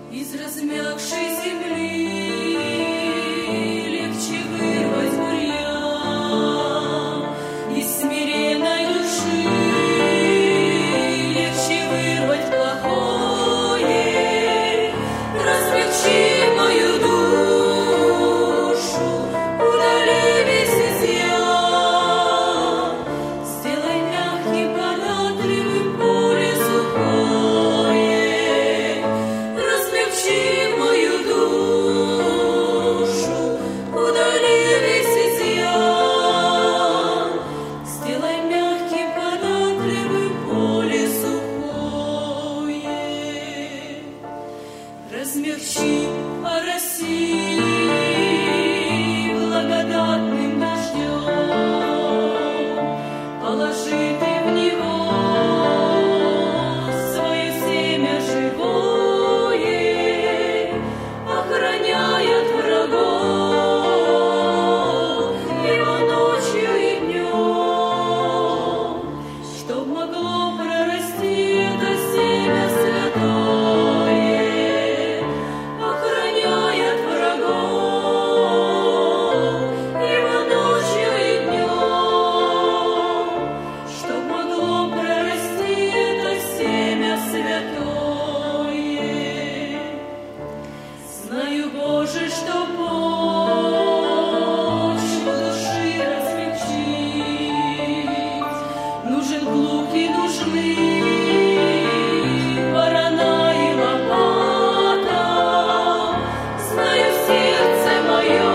Из размягшей земли легче вырвать бурьян, из смиренной души легче вырвать плохое. Размягчи мою душу, удали весь изъян, сделай мягким, податливым поле сухое. Размягчи мою душу, удали весь изъян, сделай мягким, податливым поле сухое. Размягчи, ороси благодатным дождем, положи ты в него свое семя живое, охраняя от врагов его ночью и днем, чтоб могло прорасти это семя святое, охраняя от врагов его ночью и днем, чтоб могло прорасти это семя святое. Знаю, Боже, что почву души размягчить нужен плуг и нужны барана и лопата. Знаю, сердце мое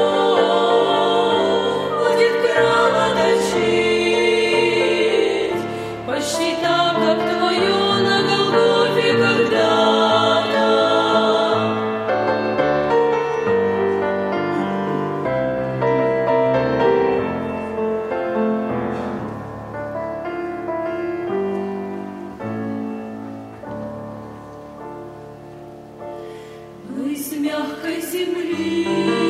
будет краво точить, почти так, как твое на Голгофе когда-то. Но из мягкой земли